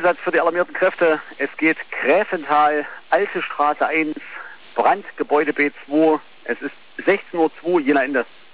Einsatz für die alarmierten Kräfte. Es geht Gräfental, Alte Straße 1, Brand, Gebäude B2. Es ist 16:02 Uhr, Jena Ende.